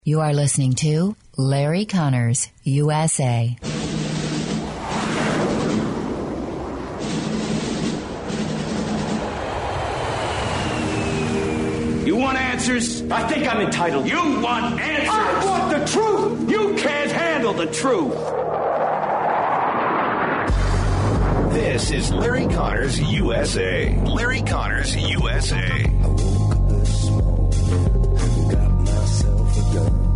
You are listening to Larry Connors, USA. You want answers? I think I'm entitled. You want answers? I want the truth! You can't handle the truth. This is Larry Connors, USA. Larry Connors, USA. I woke up this morning, got myself a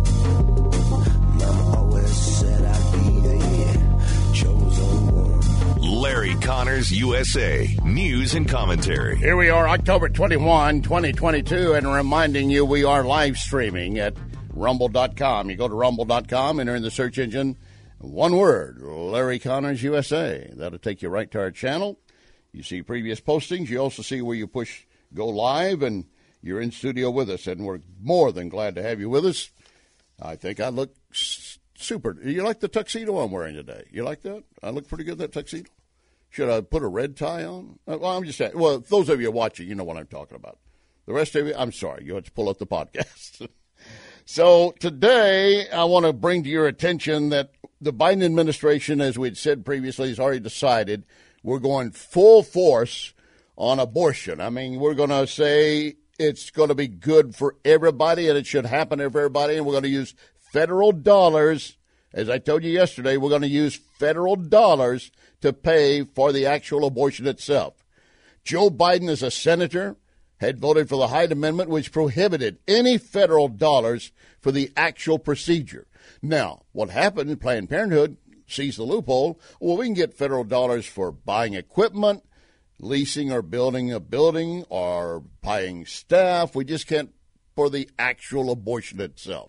gun. Mama always said I'd be the chosen one. Larry Connors, USA. News and commentary. Here we are, October 21, 2022, and reminding you we are live streaming at rumble.com. You go to rumble.com, enter in the search engine, one word, Larry Connors, USA. That'll take you right to our channel. You see previous postings. You also see where you push go live, and you're in studio with us, and we're more than glad to have you with us. I think I look super. You like the tuxedo I'm wearing today? You like that? I look pretty good, that tuxedo. Should I put a red tie on? Well, I'm just saying. Well, those of you watching, you know what I'm talking about. The rest of you, I'm sorry. You have to pull up the podcast. So today, I want to bring to your attention that the Biden administration, as we'd said previously, has already decided we're going full force on abortion. I mean, we're going to say it's going to be good for everybody and it should happen to everybody, and we're going to use federal dollars. As I told you yesterday, we're going to use federal dollars to pay for the actual abortion itself. Joe Biden, as a senator, had voted for the Hyde Amendment, which prohibited any federal dollars for the actual procedure. Now, what happened, Planned Parenthood sees the loophole. Well, we can get federal dollars for buying equipment, leasing or building a building, or buying staff. We just can't for the actual abortion itself.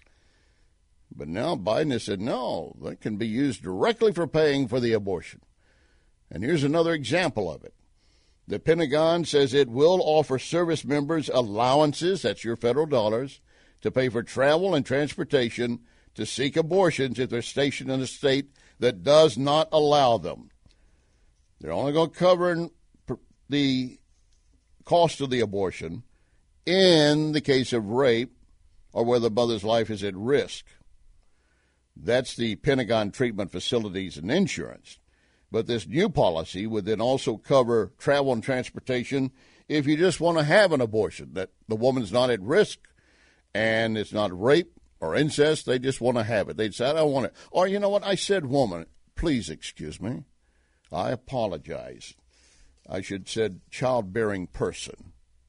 But now Biden has said, no, that can be used directly for paying for the abortion. And here's another example of it. The Pentagon says it will offer service members allowances, that's your federal dollars, to pay for travel and transportation to seek abortions if they're stationed in a state that does not allow them. They're only going to cover the cost of the abortion in the case of rape or where the mother's life is at risk. That's the Pentagon Treatment Facilities and Insurance. But this new policy would then also cover travel and transportation if you just want to have an abortion, that the woman's not at risk and it's not rape or incest. They just want to have it. They'd say, I don't want it. Or, you know what? I said woman. Please excuse me. I apologize. I should have said childbearing person.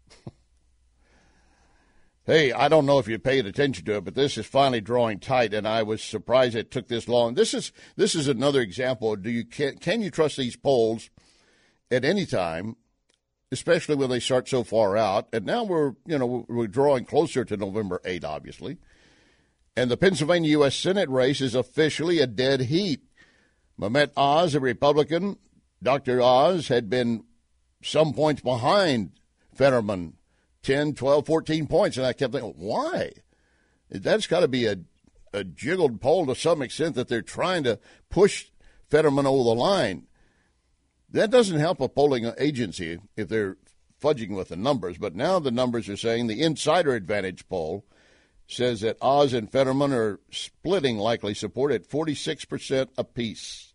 Hey, I don't know if you paid attention to it, but this is finally drawing tight, and I was surprised it took this long. This is another example. Can you trust these polls at any time, especially when they start so far out? And now we're drawing closer to November 8th, obviously. And the Pennsylvania U.S. Senate race is officially a dead heat. Mehmet Oz, a Republican, Dr. Oz had been some points behind Fetterman, 10, 12, 14 points. And I kept thinking, why? That's got to be a jiggled poll to some extent that they're trying to push Fetterman over the line. That doesn't help a polling agency if they're fudging with the numbers. But now the numbers are saying the Insider Advantage poll says that Oz and Fetterman are splitting likely support at 46% apiece.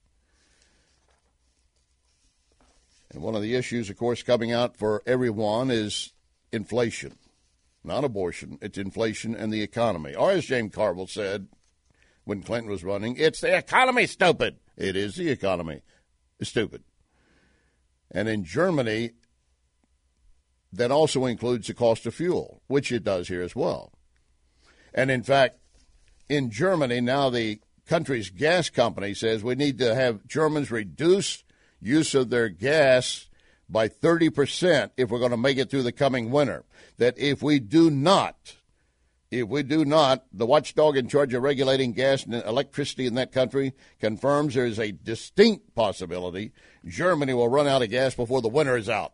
And one of the issues, of course, coming out for everyone is inflation, not abortion. It's inflation and the economy. Or as James Carville said when Clinton was running, it's the economy, stupid. It is the economy. It's stupid. And in Germany, that also includes the cost of fuel, which it does here as well. And in fact, in Germany, now the country's gas company says we need to have Germans reduce use of their gas by 30% if we're going to make it through the coming winter. That if we do not, the watchdog in charge of regulating gas and electricity in that country confirms there is a distinct possibility Germany will run out of gas before the winter is out.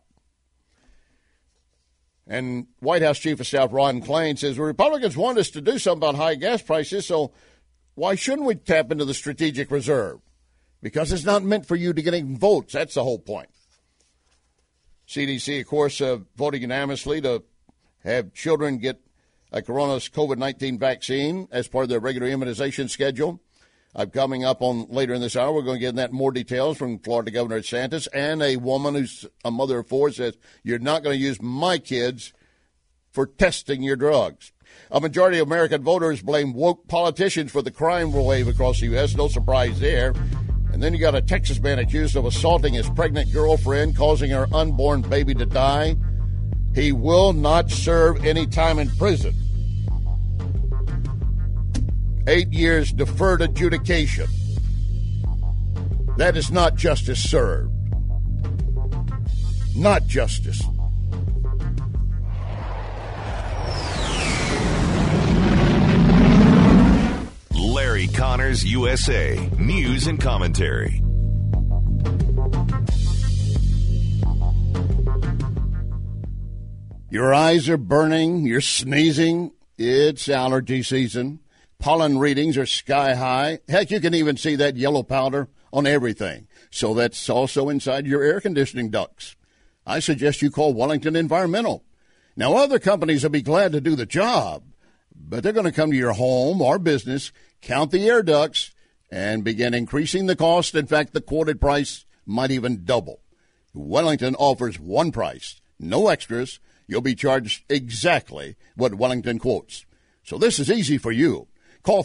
And White House Chief of Staff Ron Klain says, the Republicans want us to do something about high gas prices, so why shouldn't we tap into the strategic reserve? Because it's not meant for you to get any votes. That's the whole point. CDC, of course, voting unanimously to have children get a coronavirus COVID-19 vaccine as part of their regular immunization schedule. Coming up on later in this hour, we're going to get that more details from Florida Governor DeSantis, and a woman who's a mother of four says, you're not going to use my kids for testing your drugs. A majority of American voters blame woke politicians for the crime wave across the U.S. No surprise there. And then you got a Texas man accused of assaulting his pregnant girlfriend, causing her unborn baby to die. He will not serve any time in prison. 8 years deferred adjudication. That is not justice served. Not justice. Larry Connors, USA. News and commentary. Your eyes are burning. You're sneezing. It's allergy season. Pollen readings are sky high. Heck, you can even see that yellow powder on everything. So that's also inside your air conditioning ducts. I suggest you call Wellington Environmental. Now, other companies will be glad to do the job, but they're going to come to your home or business, count the air ducts, and begin increasing the cost. In fact, the quoted price might even double. Wellington offers one price, no extras. You'll be charged exactly what Wellington quotes. So this is easy for you. Call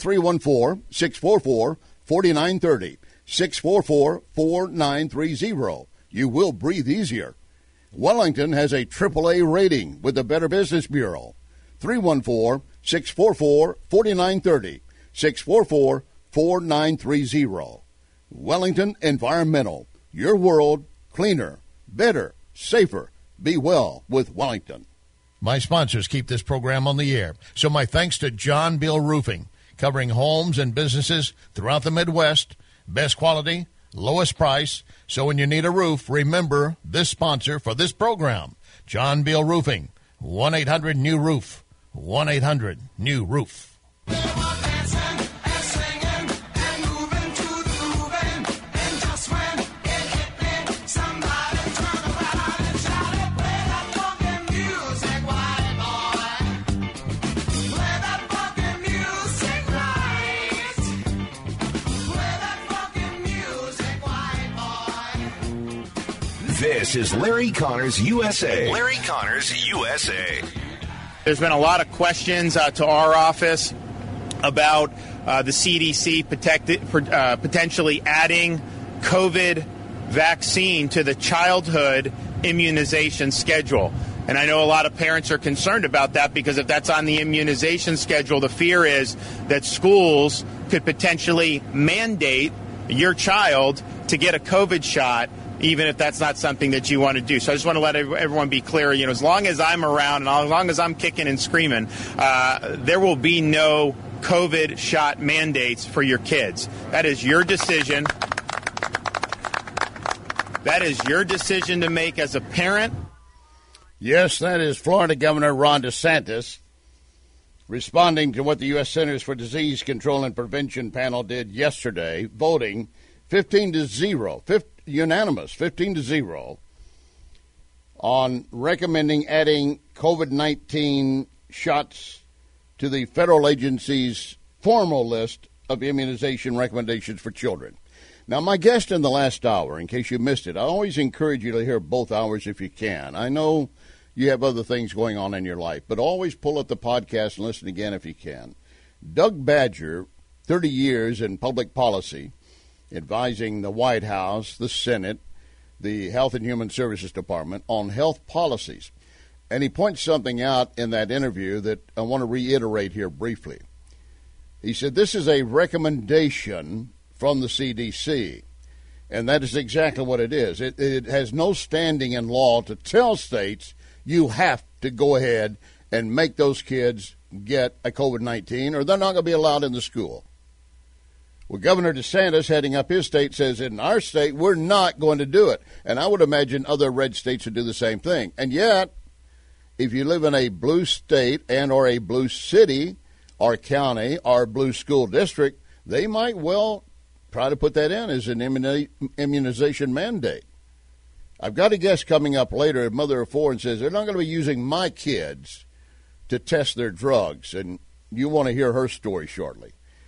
314-644-4930, 644-4930. You will breathe easier. Wellington has a AAA rating with the Better Business Bureau. 314-644-4930, 644-4930. Wellington Environmental. Your world cleaner, better, safer. Be well with Wellington. My sponsors keep this program on the air. So my thanks to John Bill Roofing, covering homes and businesses throughout the Midwest. Best quality, lowest price. So when you need a roof, remember this sponsor for this program, John Bill Roofing, 1-800-NEW-ROOF, 1-800-NEW-ROOF. This is Larry Connors, USA. Larry Connors, USA. There's been a lot of questions to our office about the CDC potentially adding COVID vaccine to the childhood immunization schedule. And I know a lot of parents are concerned about that because if that's on the immunization schedule, the fear is that schools could potentially mandate your child to get a COVID shot, even if that's not something that you want to do. So I just want to let everyone be clear, as long as I'm around and as long as I'm kicking and screaming, there will be no COVID shot mandates for your kids. That is your decision. That is your decision to make as a parent. Yes, that is Florida Governor Ron DeSantis responding to what the U.S. Centers for Disease Control and Prevention panel did yesterday, voting 15-0, unanimous 15-0 on recommending adding COVID-19 shots to the federal agency's formal list of immunization recommendations for children. Now, my guest in the last hour, in case you missed it, I always encourage you to hear both hours if you can. I know you have other things going on in your life, but always pull up the podcast and listen again if you can. Doug Badger, 30 years in public policy, advising the White House, the Senate, the Health and Human Services Department on health policies. And he points something out in that interview that I want to reiterate here briefly. He said this is a recommendation from the CDC, and that is exactly what it is. It has no standing in law to tell states you have to go ahead and make those kids get a COVID-19 or they're not going to be allowed in the school. Well, Governor DeSantis, heading up his state, says in our state, we're not going to do it. And I would imagine other red states would do the same thing. And yet, if you live in a blue state and or a blue city or county or blue school district, they might well try to put that in as an immunization mandate. I've got a guest coming up later, a mother of four, and says they're not going to be using my kids to test their drugs, and you want to hear her story shortly.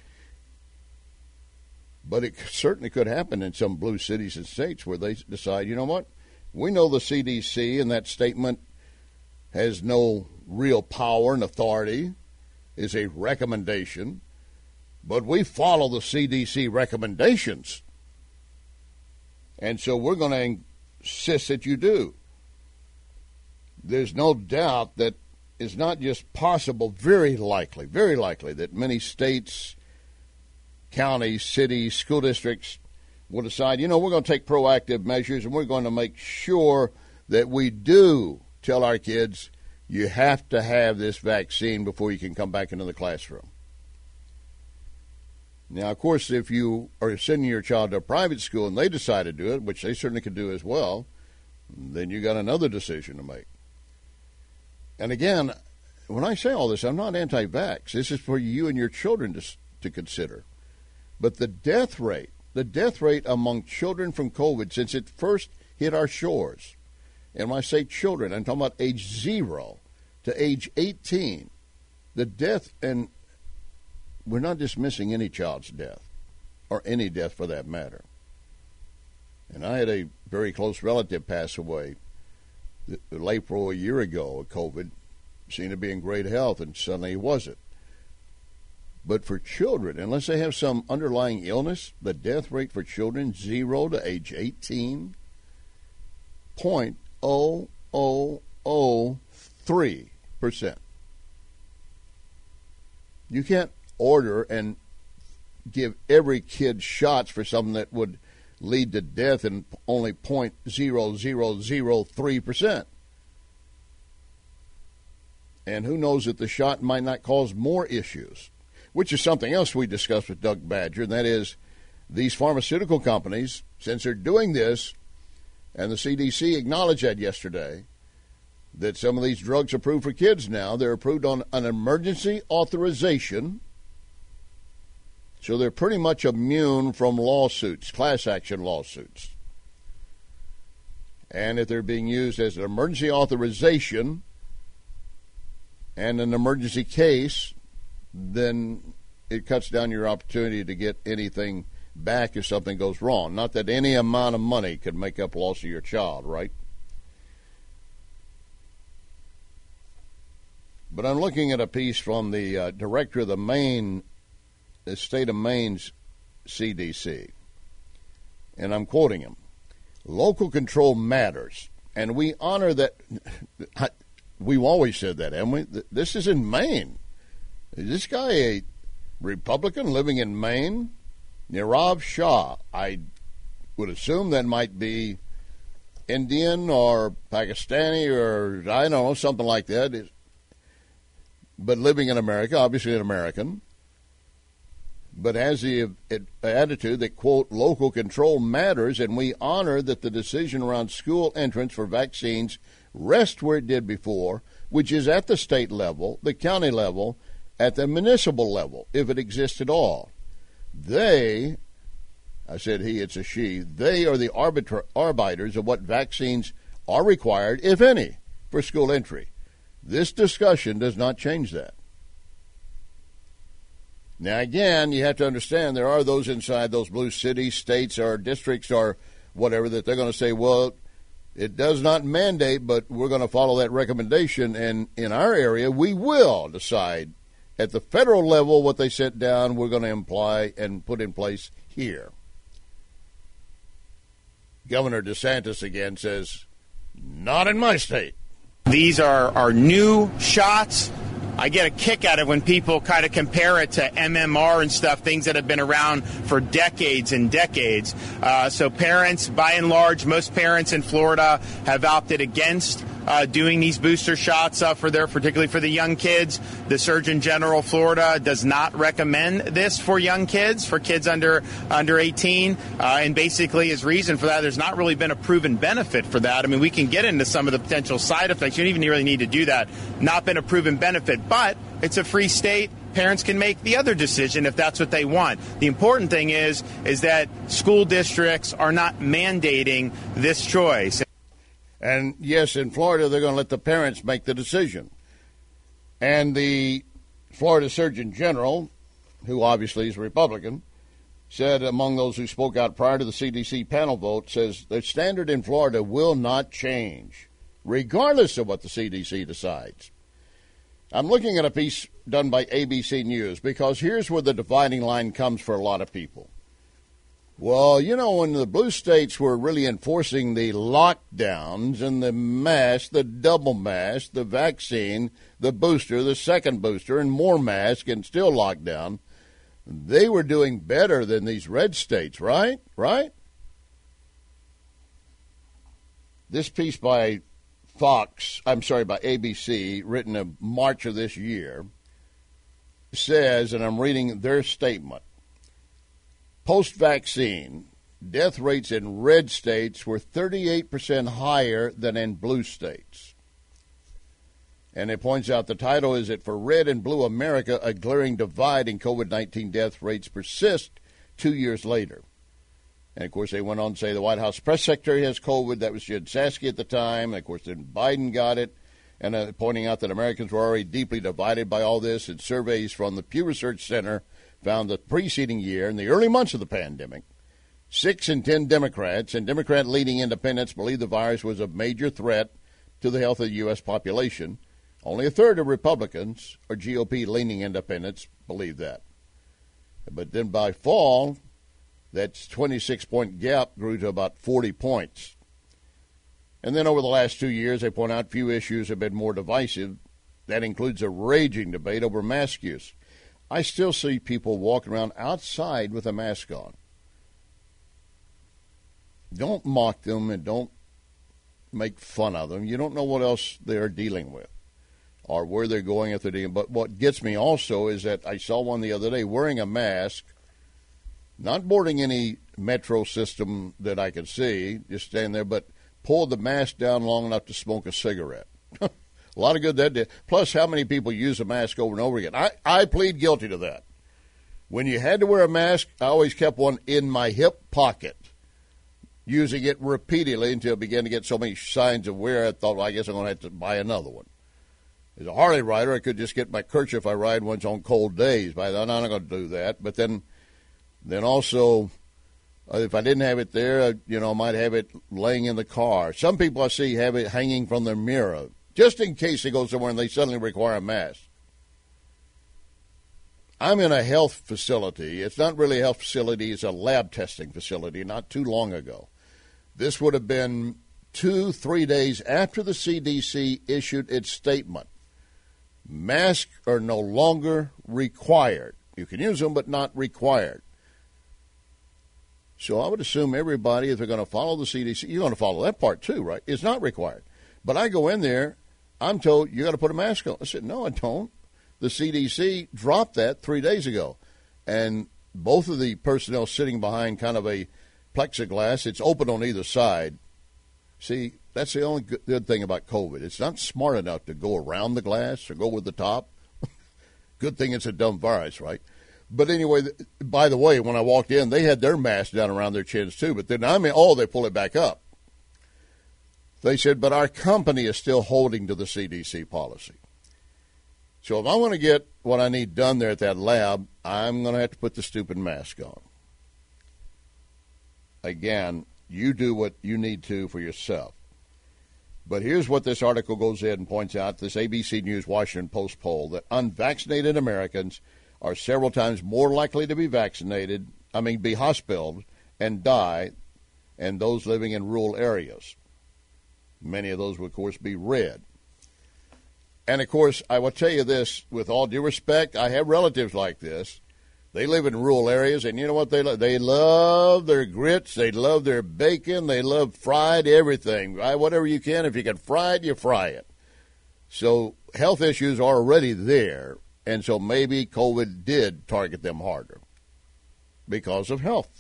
But it certainly could happen in some blue cities and states where they decide, you know what, we know the CDC and that statement has no real power and authority, is a recommendation, but we follow the CDC recommendations. And so we're going to insist that you do. There's no doubt that it's not just possible, very likely that many states, counties, cities, school districts will decide, you know, we're going to take proactive measures and we're going to make sure that we do tell our kids, you have to have this vaccine before you can come back into the classroom. Now, of course, if you are sending your child to a private school and they decide to do it, which they certainly could do as well, then you got another decision to make. And again, when I say all this, I'm not anti-vax. This is for you and your children to consider. But the death rate among children from COVID since it first hit our shores, and when I say children, I'm talking about age 0 to age 18, the death, and we're not dismissing any child's death, or any death for that matter. And I had a very close relative pass away in April a year ago of COVID, seemed to be in great health, and suddenly he wasn't. But for children, unless they have some underlying illness, the death rate for children 0 to age 18, 0.0003%. You can't order and give every kid shots for something that would lead to death in only 0.0003%. And who knows that the shot might not cause more issues, which is something else we discussed with Doug Badger, and that is these pharmaceutical companies, since they're doing this, and the CDC acknowledged that yesterday, that some of these drugs are approved for kids now, they're approved on an emergency authorization, so they're pretty much immune from lawsuits, class action lawsuits. And if they're being used as an emergency authorization and an emergency case, then it cuts down your opportunity to get anything back if something goes wrong. Not that any amount of money could make up loss of your child, right? But I'm looking at a piece from the director of the state of Maine's CDC, and I'm quoting him. Local control matters, and we honor that. We've always said that, haven't we? This is in Maine. Is this guy a Republican living in Maine? Nirav Shah. I would assume that might be Indian or Pakistani or, I don't know, something like that. But living in America, obviously an American. But has the attitude that, quote, local control matters, and we honor that the decision around school entrance for vaccines rests where it did before, which is at the state level, the county level, at the municipal level, if it exists at all. They, I said he, it's a she, they are the arbiters of what vaccines are required, if any, for school entry. This discussion does not change that. Now, again, you have to understand there are those inside those blue cities, states, or districts, or whatever, that they're going to say, well, it does not mandate, but we're going to follow that recommendation, and in our area, we will decide at the federal level what they set down, we're going to imply and put in place here. Governor DeSantis again says, not in my state. These are new shots. I get a kick out of when people kind of compare it to MMR and stuff, things that have been around for decades and decades. So parents, by and large, most parents in Florida have opted against doing these booster shots particularly for the young kids. The Surgeon General of Florida does not recommend this for young kids, for kids under 18. And basically his reason for that, there's not really been a proven benefit for that. I mean, we can get into some of the potential side effects. You don't even really need to do that. Not been a proven benefit, but it's a free state. Parents can make the other decision if that's what they want. The important thing is that school districts are not mandating this choice. And yes, in Florida, they're going to let the parents make the decision. And the Florida Surgeon General, who obviously is a Republican, said among those who spoke out prior to the CDC panel vote, says the standard in Florida will not change, regardless of what the CDC decides. I'm looking at a piece done by ABC News because here's where the dividing line comes for a lot of people. Well, you know, when the blue states were really enforcing the lockdowns and the mask, the double mask, the vaccine, the booster, the second booster, and more mask and still lockdown, they were doing better than these red states, right? Right? This piece by by ABC, written in March of this year, says, and I'm reading their statement, post-vaccine, death rates in red states were 38% higher than in blue states. And it points out the title is that for red and blue America, a glaring divide in COVID-19 death rates persist 2 years later. And, of course, they went on to say the White House press secretary has COVID. That was Jen Psaki at the time. And, of course, then Biden got it. And pointing out that Americans were already deeply divided by all this. And surveys from the Pew Research Center found the preceding year, in the early months of the pandemic, 6 in 10 Democrats and Democrat-leading independents believed the virus was a major threat to the health of the U.S. population. Only a third of Republicans or GOP-leaning independents believe that. But then by fall, that 26-point gap grew to about 40 points. And then over the last 2 years, they point out few issues have been more divisive. That includes a raging debate over mask use. I still see people walking around outside with a mask on. Don't mock them and don't make fun of them. You don't know what else they're dealing with or where they're going if they're dealing. But what gets me also is that I saw one the other day wearing a mask, not boarding any metro system that I could see, just standing there, but pulled the mask down long enough to smoke a cigarette. A lot of good that did. Plus, how many people use a mask over and over again? I plead guilty to that. When you had to wear a mask, I always kept one in my hip pocket, using it repeatedly until I began to get so many signs of wear, I thought, well, I guess I'm going to have to buy another one. As a Harley rider, I could just get my kerchief if I ride once on cold days. But I'm not going to do that. But then also, if I didn't have it there, I might have it laying in the car. Some people I see have it hanging from their mirror, just in case they go somewhere and they suddenly require a mask. I'm in a health facility. It's not really a health facility. It's a lab testing facility not too long ago. This would have been 2-3 days after the CDC issued its statement. Masks are no longer required. You can use them, but not required. So I would assume everybody, if they're going to follow the CDC, you're going to follow that part too, right? It's not required. But I go in there, I'm told you got to put a mask on. I said, no, I don't. The CDC dropped that 3 days ago. And both of the personnel sitting behind kind of a plexiglass, it's open on either side. See, that's the only good thing about COVID. It's not smart enough to go around the glass or go with the top. Good thing it's a dumb virus, right? But anyway, by the way, when I walked in, they had their masks down around their chins too. But then, they pull it back up. They said, but our company is still holding to the CDC policy. So if I want to get what I need done there at that lab, I'm going to have to put the stupid mask on. Again, you do what you need to for yourself. But here's what this article goes in and points out, this ABC News Washington Post poll, that unvaccinated Americans are several times more likely to be be hospitalized and die, and those living in rural areas. Many of those would, of course, be red. And, of course, I will tell you this, with all due respect, I have relatives like this. They live in rural areas, and you know what they love? They love their grits. They love their bacon. They love fried everything. Whatever you can. If you can fry it, you fry it. So health issues are already there, and so maybe COVID did target them harder because of health.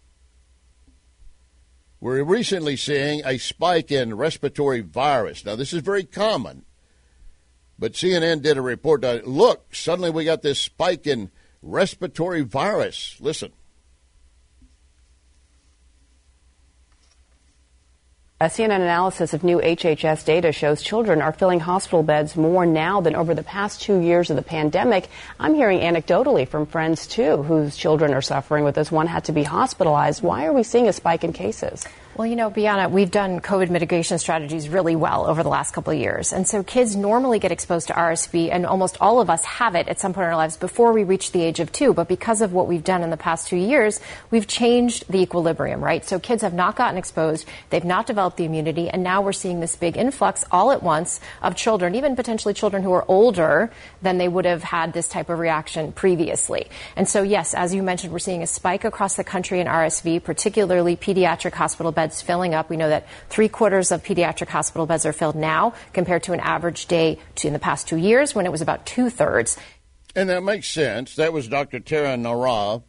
We're recently seeing a spike in respiratory virus. Now, this is very common, but CNN did a report that, look, suddenly we got this spike in respiratory virus. Listen. A CNN analysis of new HHS data shows children are filling hospital beds more now than over the past 2 years of the pandemic. I'm hearing anecdotally from friends, too, whose children are suffering with this. One had to be hospitalized. Why are we seeing a spike in cases? Well, you know, Bianna, we've done COVID mitigation strategies really well over the last couple of years. And so kids normally get exposed to RSV, and almost all of us have it at some point in our lives before we reach the age of 2. But because of what we've done in the past 2 years, we've changed the equilibrium, right? So kids have not gotten exposed. They've not developed the immunity. And now we're seeing this big influx all at once of children, even potentially children who are older than they would have had this type of reaction previously. And so, yes, as you mentioned, we're seeing a spike across the country in RSV, particularly pediatric hospital beds filling up. We know that 3/4 of pediatric hospital beds are filled now compared to an average day in the past 2 years when it was about 2/3. And that makes sense. That was Dr. Tara Nurala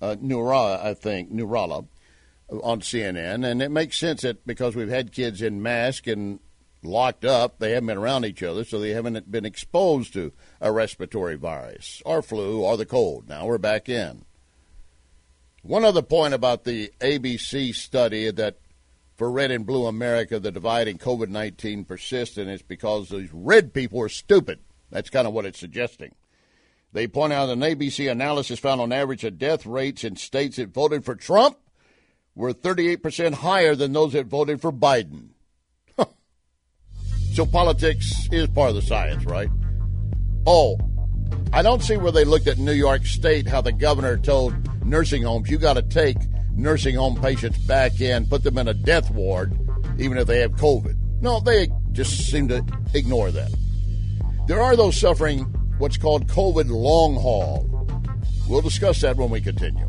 on CNN. And it makes sense that because we've had kids in masks and locked up, they haven't been around each other, so they haven't been exposed to a respiratory virus or flu or the cold. Now we're back in. One other point about the ABC study that for Red and Blue America, the divide in COVID-19 persists, and it's because these red people are stupid. That's kind of what it's suggesting. They point out an ABC analysis found on average that death rates in states that voted for Trump were 38% higher than those that voted for Biden. So politics is part of the science, right? Oh, I don't see where they looked at New York State, how the governor told nursing homes, you got to take nursing home patients back in, put them in a death ward, even if they have COVID. No, they just seem to ignore that. There are those suffering what's called COVID long haul. We'll discuss that when we continue.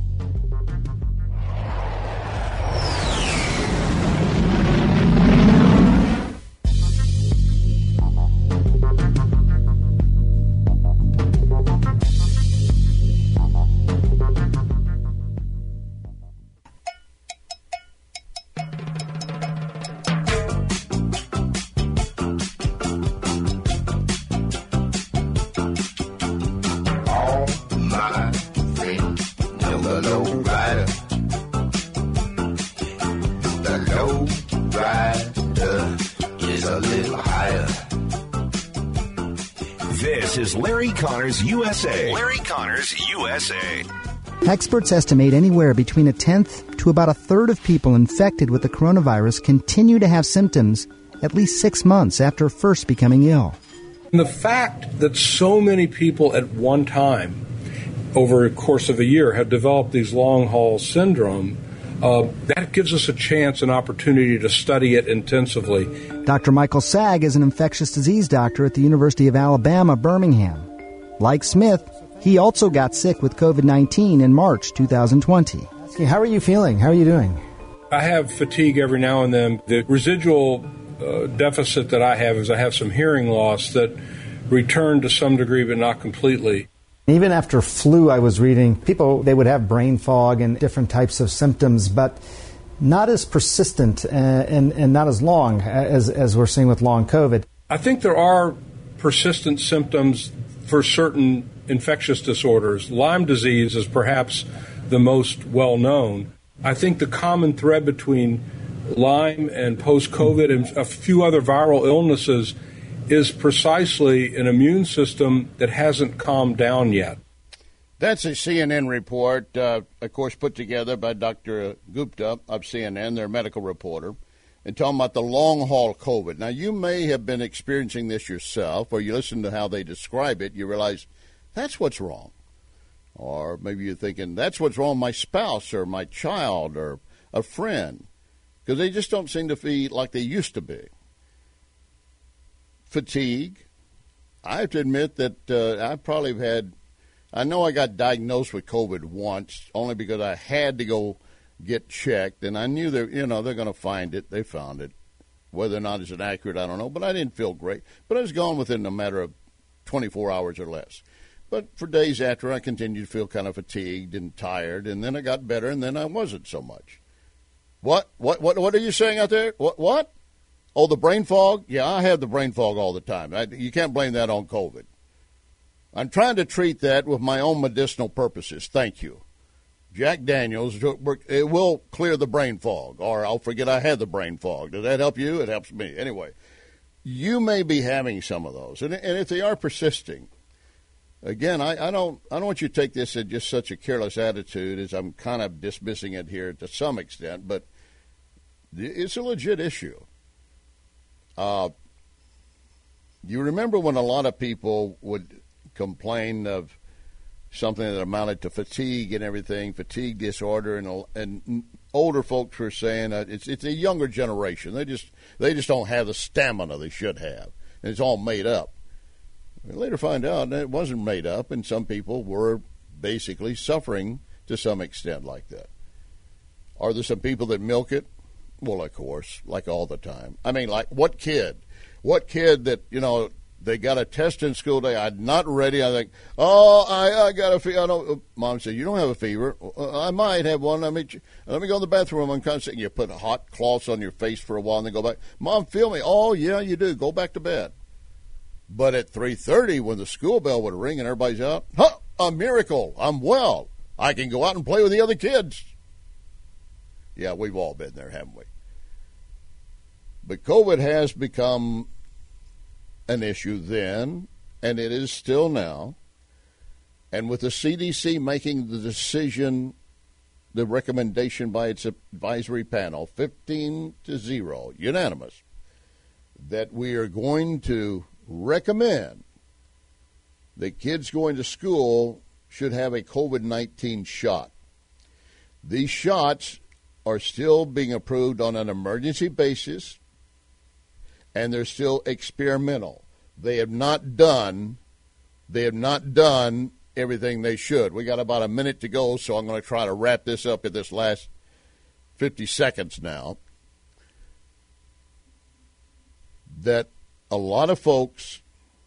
This is Larry Connors USA. Larry Connors USA. Experts estimate anywhere between 1/10 to about 1/3 of people infected with the coronavirus continue to have symptoms at least 6 months after first becoming ill. And the fact that so many people at one time over a course of a year have developed these long-haul syndrome, that gives us a chance, an opportunity to study it intensively. Dr. Michael Sag is an infectious disease doctor at the University of Alabama, Birmingham. Like Smith, he also got sick with COVID-19 in March 2020. How are you feeling? How are you doing? I have fatigue every now and then. The residual deficit that I have is I have some hearing loss that returned to some degree but not completely. Even after flu, I was reading, people, they would have brain fog and different types of symptoms, but not as persistent and not as long as we're seeing with long COVID. I think there are persistent symptoms for certain infectious disorders. Lyme disease is perhaps the most well-known. I think the common thread between Lyme and post-COVID and a few other viral illnesses is precisely an immune system that hasn't calmed down yet. That's a CNN report, of course, put together by Dr. Gupta of CNN, their medical reporter, and talking about the long-haul COVID. Now, you may have been experiencing this yourself, or you listen to how they describe it, you realize that's what's wrong. Or maybe you're thinking, that's what's wrong with my spouse or my child or a friend, because they just don't seem to feel like they used to be. Fatigue. I have to admit that I probably have had, I know I got diagnosed with COVID once, only because I had to go get checked, and I knew they're going to find it. They found it. Whether or not it's accurate, I don't know, but I didn't feel great. But I was gone within a matter of 24 hours or less. But for days after, I continued to feel kind of fatigued and tired, and then I got better, and then I wasn't so much. What are you saying out there? What? Oh, the brain fog? Yeah, I have the brain fog all the time. You can't blame that on COVID. I'm trying to treat that with my own medicinal purposes. Thank you. Jack Daniels, it will clear the brain fog, or I'll forget I had the brain fog. Does that help you? It helps me. Anyway, you may be having some of those, and if they are persisting, again, I don't want you to take this in just such a careless attitude as I'm kind of dismissing it here to some extent, but it's a legit issue. You remember when a lot of people would complain of something that amounted to fatigue and everything, fatigue disorder, and older folks were saying it's a younger generation. They just don't have the stamina they should have, and it's all made up. We later find out that it wasn't made up, and some people were basically suffering to some extent like that. Are there some people that milk it? Well, of course, like all the time. I mean, like what kid that, they got a test in school day. I'm not ready. I think, I got a fever. Mom said, you don't have a fever. I might have one. Let me go to the bathroom. I'm kind of sick. You put hot cloths on your face for a while and then go back. Mom, feel me. Oh, yeah, you do. Go back to bed. But at 3:30, when the school bell would ring and everybody's out, a miracle. I'm well. I can go out and play with the other kids. Yeah, we've all been there, haven't we? But COVID has become an issue then, and it is still now. And with the CDC making the decision, the recommendation by its advisory panel, 15-0, unanimous, that we are going to recommend that kids going to school should have a COVID-19 shot. These shots are still being approved on an emergency basis, and they're still experimental. They have not done everything they should. We got about a minute to go, so I'm going to try to wrap this up in this last 50 seconds now. That a lot of folks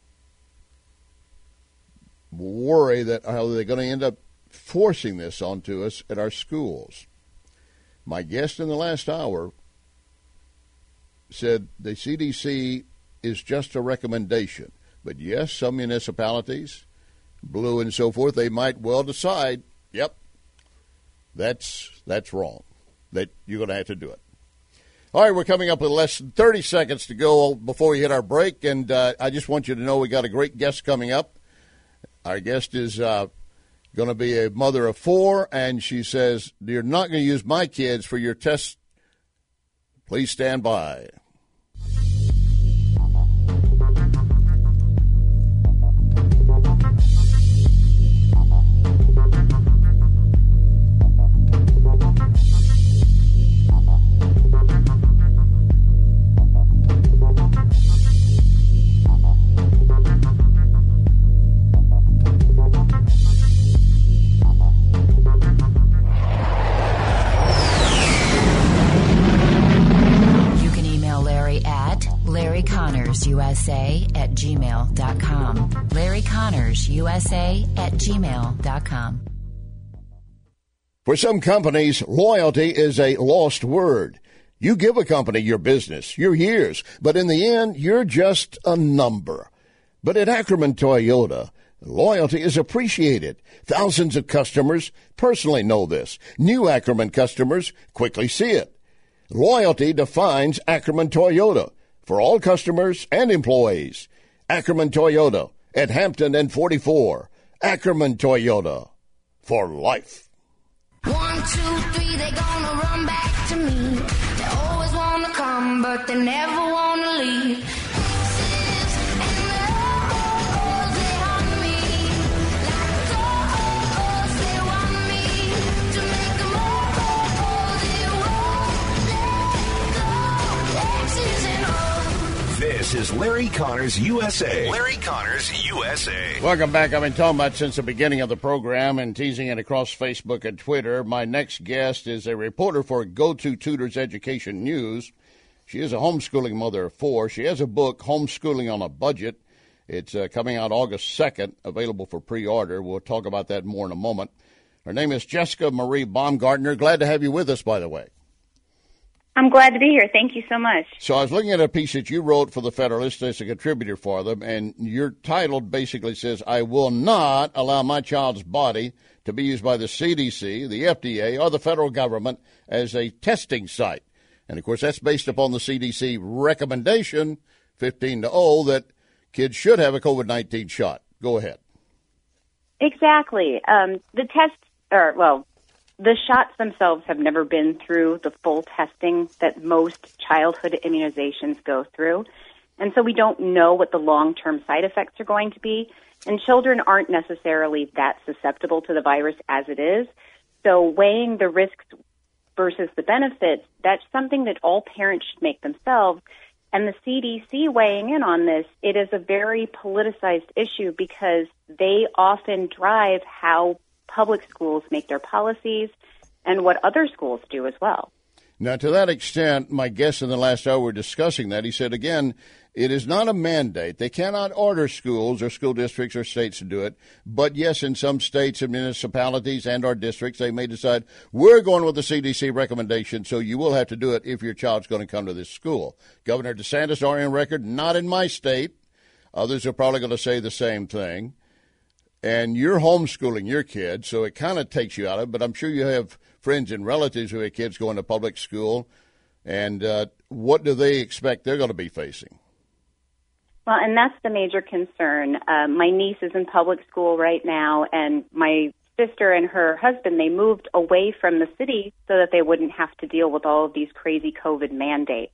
worry that how they're going to end up forcing this onto us at our schools. My guest in the last hour said the CDC is just a recommendation. But yes, some municipalities, blue and so forth, they might well decide, yep, that's wrong, that you're going to have to do it. All right, we're coming up with less than 30 seconds to go before we hit our break, and I just want you to know we got a great guest coming up. Our guest is going to be a mother of 4, and she says, you're not going to use my kids for your tests. Please stand by. LarryConnorsUSA@gmail.com. LarryConnorsUSA@gmail.com. For some companies, loyalty is a lost word. You give a company your business, your years, but in the end, you're just a number. But at Ackerman Toyota, loyalty is appreciated. Thousands of customers personally know this. New Ackerman customers quickly see it. Loyalty defines Ackerman Toyota. For all customers and employees, Ackerman Toyota at Hampton and 44. Ackerman Toyota for life. 1, 2, 3, they're gonna run back to me. They always wanna come, but they never wanna leave. This is Larry Connors USA. Larry Connors USA. Welcome back. I've been talking about since the beginning of the program and teasing it across Facebook and Twitter. My next guest is a reporter for Go-To Tutors Education News. She is a homeschooling mother of 4. She has a book, Homeschooling on a Budget. It's coming out August 2nd, available for pre-order. We'll talk about that more in a moment. Her name is Jessica Marie Baumgartner. Glad to have you with us, by the way. I'm glad to be here. Thank you so much. So I was looking at a piece that you wrote for the Federalist as a contributor for them, and your title basically says, I will not allow my child's body to be used by the CDC, the FDA, or the federal government as a testing site. And, of course, that's based upon the CDC recommendation, 15-0, that kids should have a COVID-19 shot. Go ahead. Exactly. The shots themselves have never been through the full testing that most childhood immunizations go through. And so we don't know what the long-term side effects are going to be. And children aren't necessarily that susceptible to the virus as it is. So weighing the risks versus the benefits, that's something that all parents should make themselves. And the CDC weighing in on this, it is a very politicized issue because they often drive how public schools make their policies and what other schools do as well. Now, to that extent, my guest in the last hour were discussing that. He said, again, it is not a mandate. They cannot order schools or school districts or states to do it. But, yes, in some states and municipalities and our districts, they may decide, we're going with the CDC recommendation, so you will have to do it if your child's going to come to this school. Governor DeSantis, on record, not in my state. Others are probably going to say the same thing. And you're homeschooling your kids, so it kind of takes you out of it. But I'm sure you have friends and relatives who have kids going to public school. And what do they expect they're going to be facing? Well, and that's the major concern. My niece is in public school right now, and my sister and her husband, they moved away from the city so that they wouldn't have to deal with all of these crazy COVID mandates.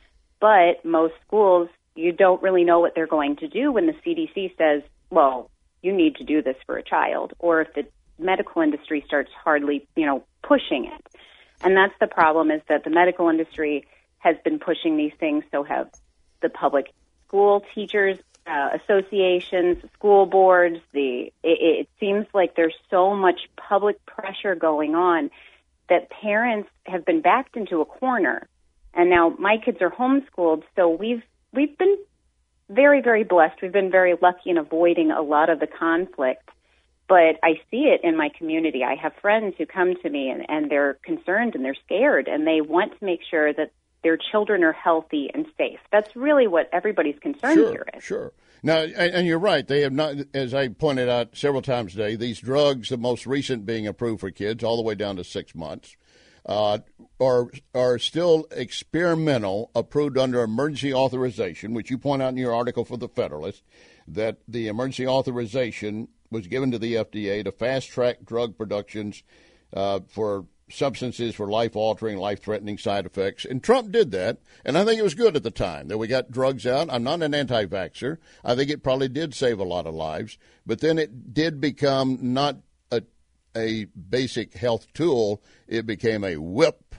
But most schools, you don't really know what they're going to do when the CDC says, well, you need to do this for a child, or if the medical industry starts hardly, pushing it. And that's the problem, is that the medical industry has been pushing these things, so have the public school teachers, associations, school boards. It seems like there's so much public pressure going on that parents have been backed into a corner. And now my kids are homeschooled, so we've been very, very blessed. We've been very lucky in avoiding a lot of the conflict. But I see it in my community. I have friends who come to me and they're concerned and they're scared, and they want to make sure that their children are healthy and safe. That's really what everybody's concern here is. Sure. Now, and you're right. They have not, as I pointed out several times today, these drugs, the most recent being approved for kids all the way down to 6 months, are still experimental, approved under emergency authorization, which you point out in your article for The Federalist, that the emergency authorization was given to the FDA to fast-track drug productions for substances for life-altering, life-threatening side effects. And Trump did that, and I think it was good at the time that we got drugs out. I'm not an anti-vaxxer. I think it probably did save a lot of lives. But then it did become not a basic health tool. It became a whip.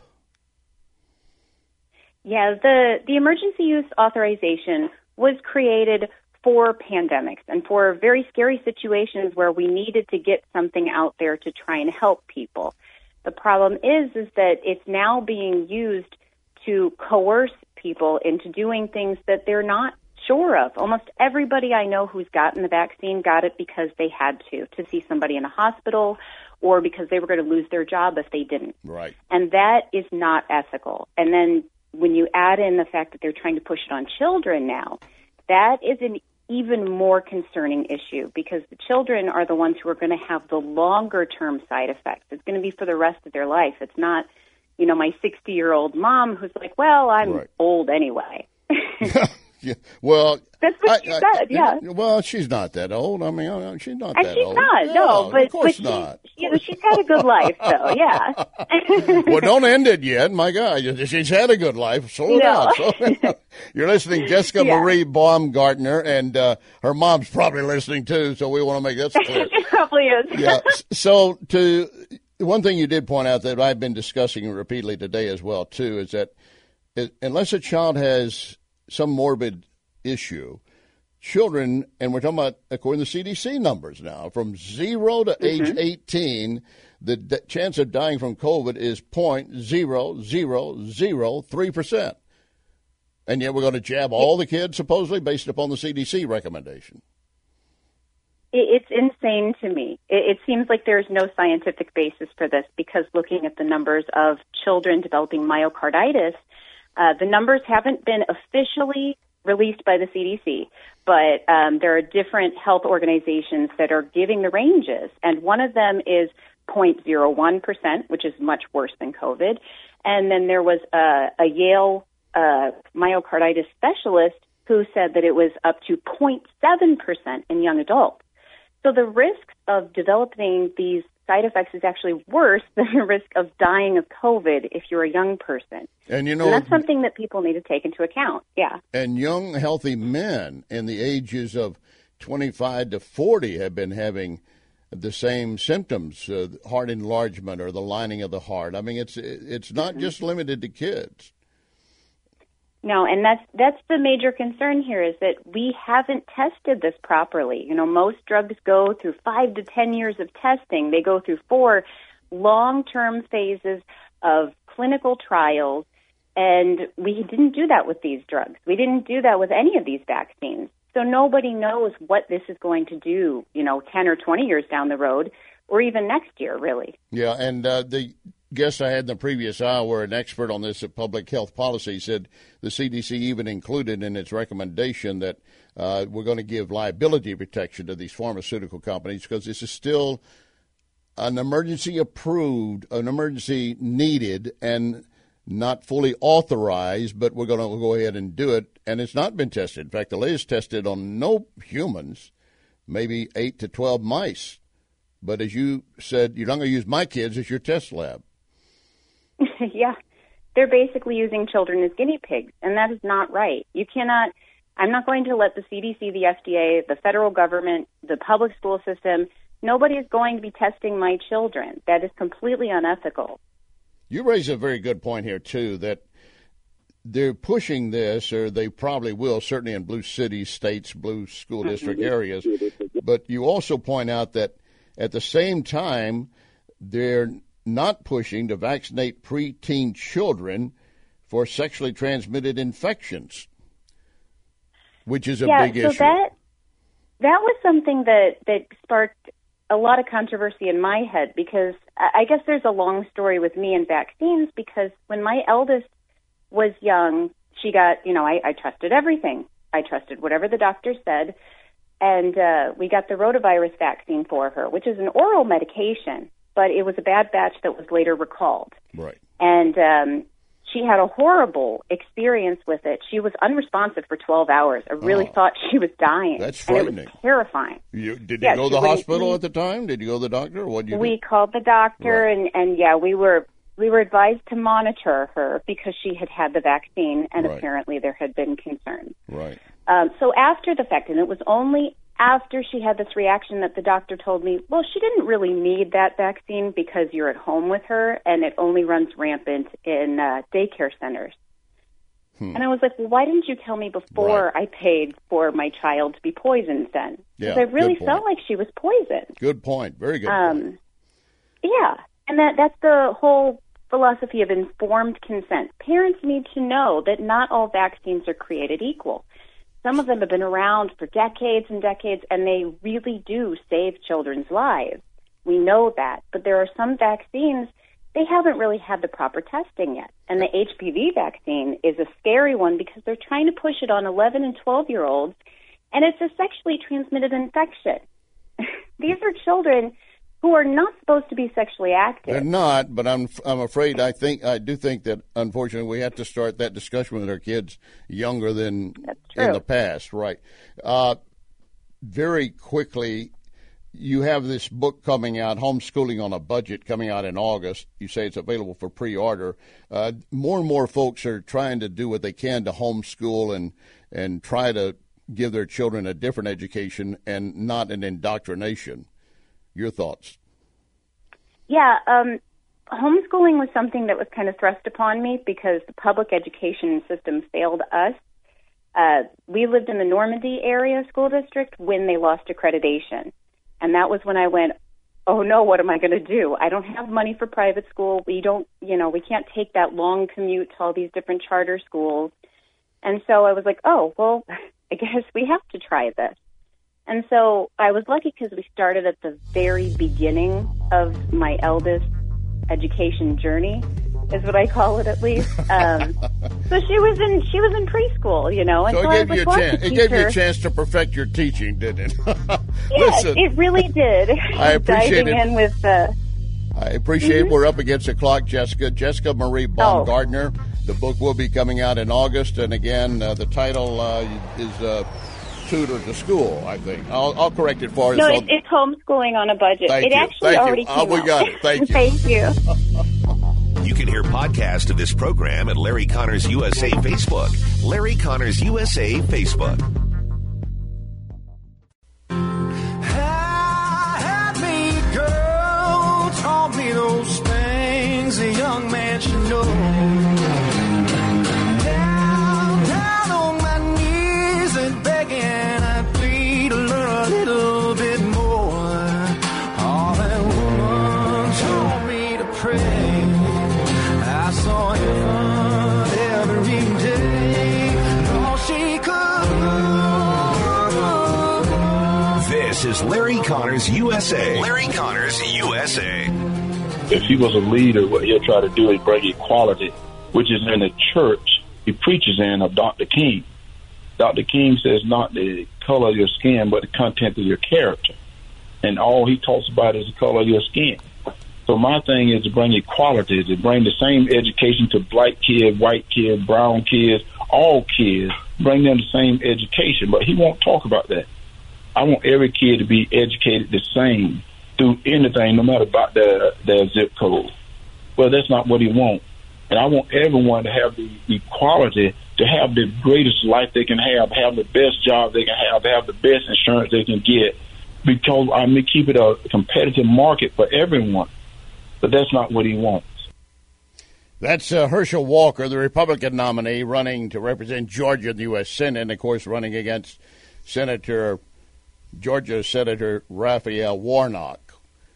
Yeah, the emergency use authorization was created for pandemics and for very scary situations where we needed to get something out there to try and help people. The problem is that it's now being used to coerce people into doing things that they're not sure of. Almost everybody I know who's gotten the vaccine got it because they had to see somebody in a hospital or because they were going to lose their job if they didn't. Right. And that is not ethical. And then when you add in the fact that they're trying to push it on children now, that is an even more concerning issue because the children are the ones who are going to have the longer-term side effects. It's going to be for the rest of their life. It's not, my 60-year-old mom who's like, well, I'm old anyway. Yeah. Well, that's what she said. Yeah. Well, she's not that old. I mean, she's not that she's old. She's not. No, of course not. She's had a good life, though. Yeah. Well, don't end it yet. My God, she's had a good life. Slow down. You're listening, Jessica Marie Baumgartner, and her mom's probably listening too. So we want to make that clear. She probably is. Yeah. So one thing you did point out that I've been discussing repeatedly today as well too is that unless a child has some morbid issue, children, and we're talking about, according to CDC numbers now, from 0 to age 18, the chance of dying from COVID is 0.0003%. And yet we're going to jab all the kids, supposedly, based upon the CDC recommendation. It's insane to me. It seems like there's no scientific basis for this because looking at the numbers of children developing myocarditis, the numbers haven't been officially released by the CDC, but there are different health organizations that are giving the ranges, and one of them is 0.01%, which is much worse than COVID. And then there was a Yale myocarditis specialist who said that it was up to 0.7% in young adults. So the risk of developing these side effects is actually worse than the risk of dying of COVID if you're a young person. And and that's something that people need to take into account. Yeah. And young, healthy men in the ages of 25 to 40 have been having the same symptoms, heart enlargement or the lining of the heart. I mean, it's not just limited to kids. No, and that's the major concern here is that we haven't tested this properly. You know, most drugs go through 5 to 10 years of testing. They go through 4 long-term phases of clinical trials, and we didn't do that with these drugs. We didn't do that with any of these vaccines. So nobody knows what this is going to do, 10 or 20 years down the road, or even next year, really. Yeah, and the guest I had in the previous hour, an expert on this at Public Health Policy, said the CDC even included in its recommendation that we're going to give liability protection to these pharmaceutical companies because this is still an emergency approved, an emergency needed, and not fully authorized, but we're going to go ahead and do it. And it's not been tested. In fact, the latest tested on no humans, maybe 8 to 12 mice. But as you said, you're not going to use my kids as your test lab. Yeah. They're basically using children as guinea pigs, and that is not right. You cannot, I'm not going to let the CDC, the FDA, the federal government, the public school system, nobody is going to be testing my children. That is completely unethical. You raise a very good point here, too, that they're pushing this, or they probably will, certainly in blue cities, states, blue school district areas. But you also point out that at the same time, they're not pushing to vaccinate preteen children for sexually transmitted infections, which is a big issue. That was something that sparked a lot of controversy in my head because I guess there's a long story with me and vaccines because when my eldest was young, she got, I trusted everything. I trusted whatever the doctor said. And we got the rotavirus vaccine for her, which is an oral medication, but it was a bad batch that was later recalled. Right. And she had a horrible experience with it. She was unresponsive for 12 hours. I really thought she was dying. That's frightening. And it was terrifying. Did you go to the hospital at the time? Did you go to the doctor? What did you do? We called the doctor, right. and we were advised to monitor her because she had the vaccine, and right. apparently there had been concerns. Right. So after the fact, and it was only after she had this reaction that the doctor told me, well, she didn't really need that vaccine because you're at home with her, and it only runs rampant in daycare centers. And I was like, well, why didn't you tell me before I paid for my child to be poisoned then? Because I really felt like she was poisoned. Good point. Very good point. Yeah, and that's the whole philosophy of informed consent. Parents need to know that not all vaccines are created equal. Some of them have been around for decades and decades, and they really do save children's lives. We know that. But there are some vaccines, they haven't really had the proper testing yet. And the HPV vaccine is a scary one because they're trying to push it on 11 and 12-year-olds, and it's a sexually transmitted infection. These are children who are not supposed to be sexually active. They're not, but I'm afraid I do think that, unfortunately, we have to start that discussion with our kids younger than in the past. Right. Very quickly, you have this book coming out, Homeschooling on a Budget, coming out in August. You say it's available for pre-order. More and more folks are trying to do what they can to homeschool and try to give their children a different education and not an indoctrination. Your thoughts? Yeah, homeschooling was something that was kind of thrust upon me because the public education system failed us. We lived in the Normandy area school district when they lost accreditation. And that was when I went, oh no, what am I going to do? I don't have money for private school. We can't take that long commute to all these different charter schools. And so I was like, oh, well, I guess we have to try this. And so I was lucky because we started at the very beginning of my eldest education journey. is what I call it, at least. So she was in preschool, you know, and so so it gave you a chance. It gave you a her. chance to perfect your teaching, didn't it? Yeah, Listen, it really did. I appreciate Diving it. in with I appreciate we're up against the clock, Jessica. Jessica Marie Baumgartner. The book will be coming out in August, and again, the title is Tutor to School, I think. I'll correct it for you. No, it's homeschooling on a budget. Thank it you. actually Thank already you. came We out. got it. Thank you. Thank you. You can hear podcasts of this program at Larry Connors USA Facebook. Larry Connors USA Facebook. Had me, girl, taught me those things a young man should know. Down on my knees and begging, I plead to learn a little bit more. Oh, that woman taught me to pray. I saw heaven every day. All she could. This is Larry Connors USA. Larry Connors USA. If he was a leader, what he'll try to do is bring equality, which is in the church he preaches in of Dr. King. Dr. King says not the color of your skin, but the content of your character. And all he talks about is the color of your skin. So my thing is to bring equality, to bring the same education to black kids, white kids, brown kids, all kids, bring them the same education. But he won't talk about that. I want every kid to be educated the same through anything, no matter about their zip code. Well, that's not what he wants. And I want everyone to have the equality, to have the greatest life they can have the best job they can have the best insurance they can get, because I may keep it a competitive market for everyone. But that's not what he wants. That's Herschel Walker, the Republican nominee running to represent Georgia in the U.S. Senate, and, of course, running against Georgia Senator Raphael Warnock.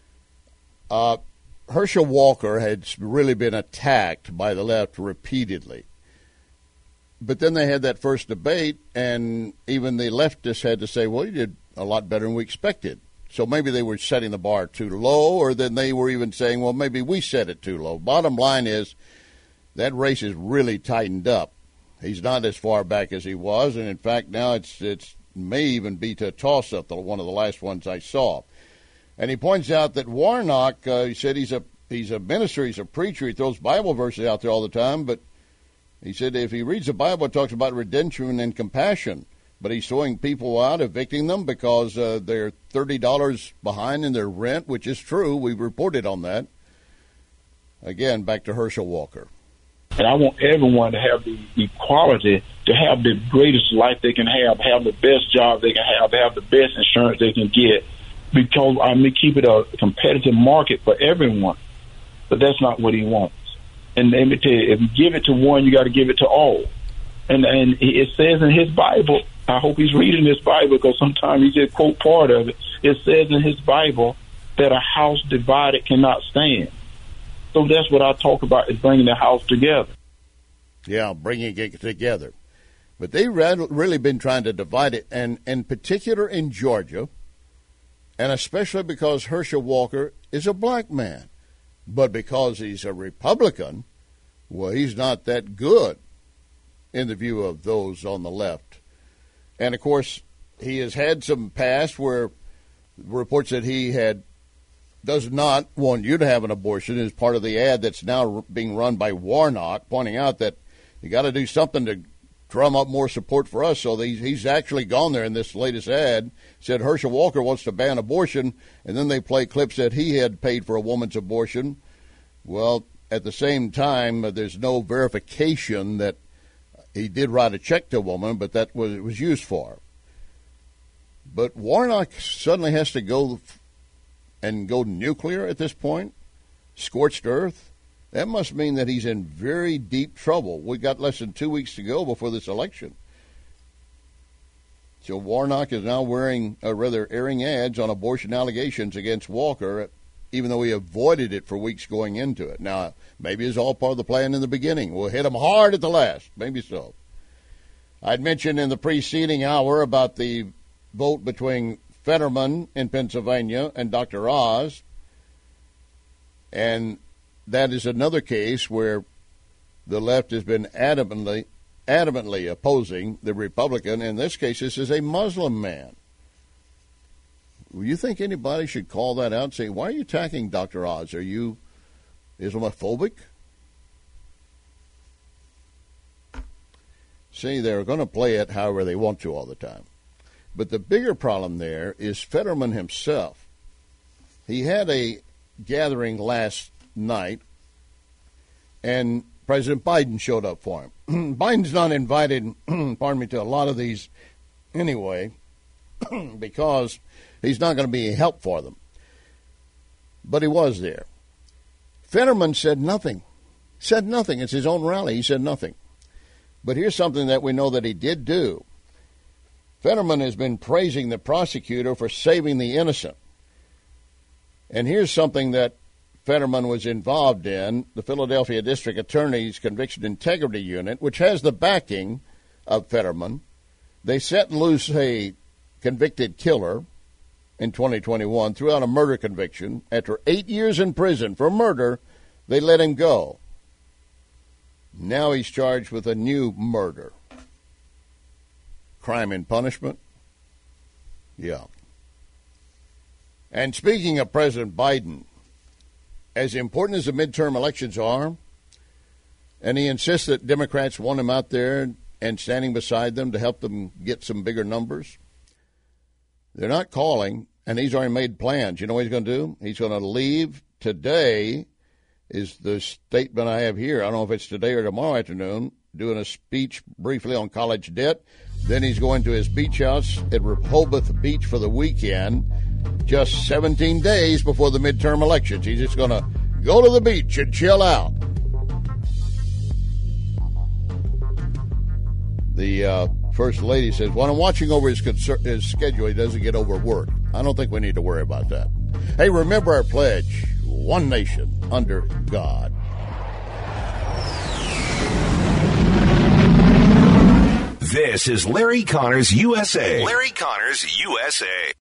Herschel Walker had really been attacked by the left repeatedly. But then they had that first debate, and even the leftists had to say, well, he did a lot better than we expected. So maybe they were setting the bar too low, or then they were even saying, well, maybe we set it too low. Bottom line is that race is really tightened up. He's not as far back as he was, and in fact now it's may even be to a toss-up, one of the last ones I saw. And he points out that Warnock, he said he's a minister, he's a preacher, he throws Bible verses out there all the time, but he said if he reads the Bible, it talks about redemption and compassion. But he's throwing people out, evicting them because they're $30 behind in their rent, which is true. We've reported on that. Again, back to Herschel Walker. And I want everyone to have the equality, to have the greatest life they can have the best job they can have the best insurance they can get, because I may keep it a competitive market for everyone. But that's not what he wants. And let me tell you, if you give it to one, you got to give it to all. And it says in his Bible, I hope he's reading his Bible, because sometimes he just quote part of it. It says in his Bible that a house divided cannot stand. So that's what I talk about, is bringing the house together. Yeah, bringing it together. But they've really been trying to divide it, and in particular in Georgia, and especially because Herschel Walker is a black man. But because he's a Republican, well, he's not that good in the view of those on the left. And, of course, he has had some past where reports that he does not want you to have an abortion is part of the ad that's now being run by Warnock, pointing out that you got to do something to drum up more support for us. So he's actually gone there in this latest ad, said Herschel Walker wants to ban abortion, and then they play clips that he had paid for a woman's abortion. Well, at the same time, there's no verification that he did write a check to a woman, but that was it was used for. But Warnock suddenly has to go nuclear at this point, scorched earth. That must mean that he's in very deep trouble. We got less than 2 weeks to go before this election. So Warnock is now airing ads on abortion allegations against Walker, even though he avoided it for weeks going into it. Now, maybe it's all part of the plan in the beginning. We'll hit him hard at the last. Maybe so. I'd mentioned in the preceding hour about the vote between Fetterman in Pennsylvania and Dr. Oz. And that is another case where the left has been adamantly opposing the Republican. In this case, this is a Muslim man. You think anybody should call that out and say, why are you attacking Dr. Oz? Are you Islamophobic? See, they're going to play it however they want to all the time. But the bigger problem there is Fetterman himself. He had a gathering last night, and President Biden showed up for him. Biden's not invited, to a lot of these anyway, because he's not going to be a help for them. But he was there. Fetterman said nothing. It's his own rally. He said nothing. But here's something that we know that he did do. Fetterman has been praising the prosecutor for saving the innocent. And here's something that Fetterman was involved in, the Philadelphia District Attorney's Conviction Integrity Unit, which has the backing of Fetterman. They set loose a convicted killer in 2021, threw out a murder conviction. After 8 years in prison for murder, they let him go. Now he's charged with a new murder. Crime and punishment? Yeah. And speaking of President Biden, as important as the midterm elections are, and he insists that Democrats want him out there and standing beside them to help them get some bigger numbers, they're not calling, and he's already made plans. You know what he's going to do? He's going to leave today, is the statement I have here. I don't know if it's today or tomorrow afternoon, doing a speech briefly on college debt. Then he's going to his beach house at Rehoboth Beach for the weekend, just 17 days before the midterm elections. He's just going to go to the beach and chill out. The First Lady says, when I'm watching over his schedule, he doesn't get overworked. I don't think we need to worry about that. Hey, remember our pledge, one nation under God. This is Larry Connors USA. Larry Connors USA.